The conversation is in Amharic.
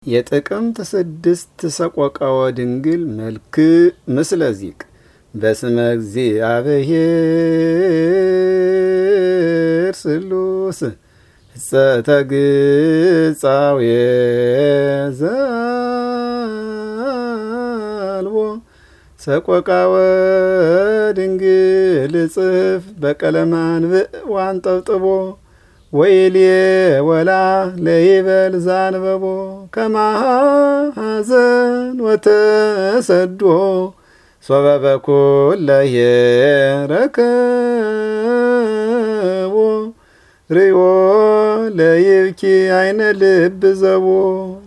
የጥቅምት 6 ሰቆቃወ ድንግል መልክ ምስለ ዚቅ በስመ እግዚአብሔር ስሉስ ሕጸተ ግጻዌ ዘአልቦ ሰቆቃወ ድንግል ጽፍ በቀለመ አንብዕ ወአንጠብጥቦ ወይሌ ወላ ለይበል ዛንበቦ ከማሐዘን ወተሰዶ ሶበ በኩለየ ረከቦ ርእዮ ለይብኪ አይነ ልብ ዘቦ